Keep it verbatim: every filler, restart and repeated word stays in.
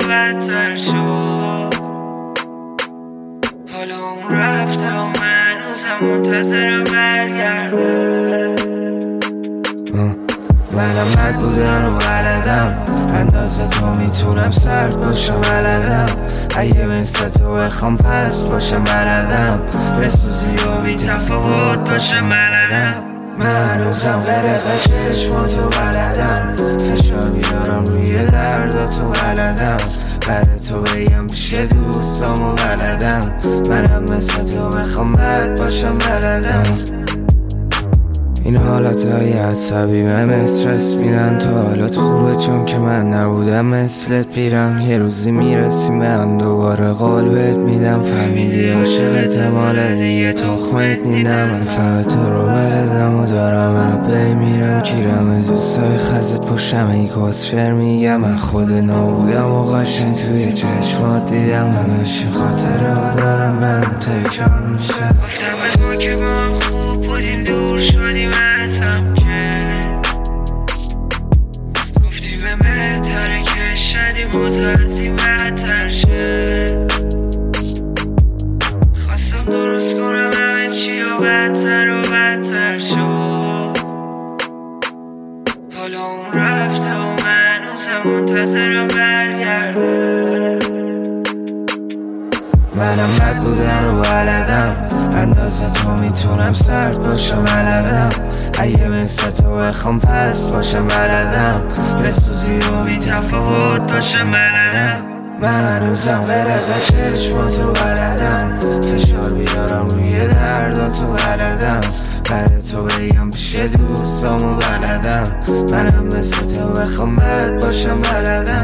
بدتر شد. حالا اون رفته و من هنوزم منتظرم برگرده. منم بد بودن و بلدم، اندازه تو میتونم سرد باشم بلدم. اگه مثل تو بخوام پست باشم بلدم، بسوزی و بی تفاوت باشم بلدم. من هنوزم قلق چشماتو بلدم، فشار بیارم روی درداتو بلدم. بعد تو بگم پیش دوستامو بلدم. منم مثل تو بخوام بد باشم بلدم. این حالتهای عصبی من استرس میدن. تو حالت خوبه چون که من نبودم مثلت میرم. یه روزی میرسیم به هم دوباره قول بهت میدم. فهمیدی عاشقت مال دیگه تخمت نیدم. من فقط تو رو بلدم و دارم عبه میرم کیرم. دوستای خزت پشتم ای کسشر میگم. من خود نابودم و قشنگ توی چشمات دیدم. همش خاطره ها دارم من تکرار میشه. گفتم به ما که ما هم خوب بودیم دور شدیم ازم که گفتی به بهتره که شدیم و تا از این بدتر شد. خواستم درست کنم همه چی و بدتر و بدتر شد. حالا اون رفته و من هنوزم منتظرم برگرده. منم بد بودن و بلدم، اندازه تو میتونم سرد باشم بلدم. اگه مثل تو بخوام پست باشم بلدم، بسوزی و بی تفاوت باشم بلدم. من هنوزم قلق چشماتو بلدم، فشار بیارم روی درداتو بلدم. بعد تو بگم پیش دوستامو بلدم. منم مثل تو بخوام بد باشم بلدم.